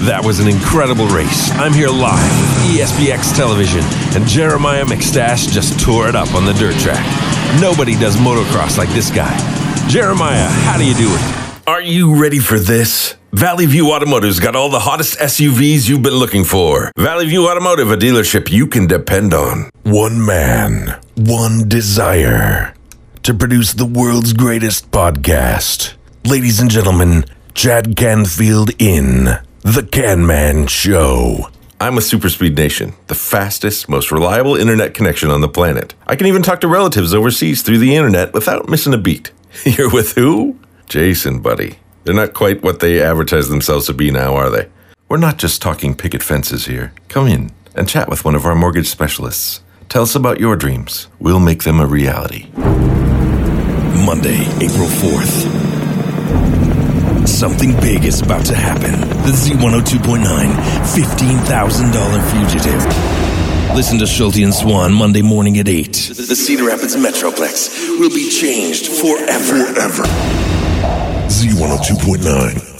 That was an incredible race. I'm here live with ESPX Television, and Jeremiah McStash just tore it up on the dirt track. Nobody does motocross like this guy. Jeremiah, how do you do it? Are you ready for this? Valley View Automotive's got all the hottest SUVs you've been looking for. Valley View Automotive, a dealership you can depend on. One man, one desire. To produce the world's greatest podcast. Ladies and gentlemen, Chad Canfield in The Can Man Show. I'm with Superspeed Nation, the fastest, most reliable internet connection on the planet. I can even talk to relatives overseas through the internet without missing a beat. You're with who? Jason, buddy. They're not quite what they advertise themselves to be now, are they? We're not just talking picket fences here. Come in and chat with one of our mortgage specialists. Tell us about your dreams. We'll make them a reality. Monday, April 4th. Something big is about to happen. The Z102.9 $15,000 fugitive. Listen to Schulte and Swan Monday morning at 8. The Cedar Rapids Metroplex will be changed forever. Z102.9.